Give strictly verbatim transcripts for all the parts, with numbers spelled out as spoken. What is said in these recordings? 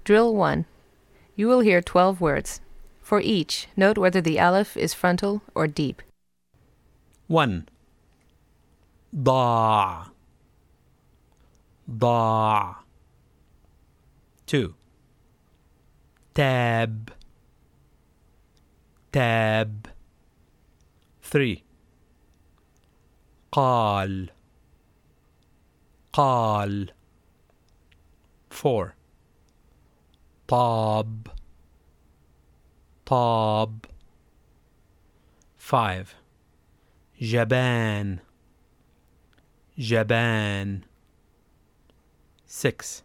Drill one. You will hear twelve words. For each, note whether the aleph is frontal or deep. one. ضاع ضاع. two. تاب تاب. three. قال قال. four. طاب طاب. five. جبان جبان. six.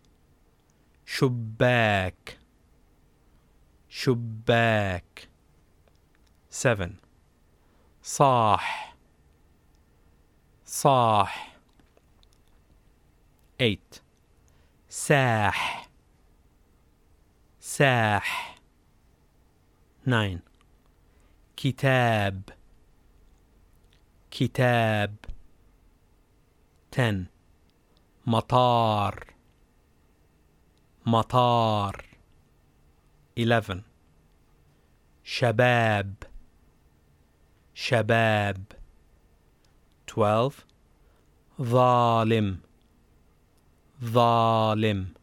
شباك شباك. seven. صاح صاح. eight. ساح ساح. nine. كتاب كتاب. ten. مطار مطار. eleven. شباب شباب. twelve. ظالم ظالم.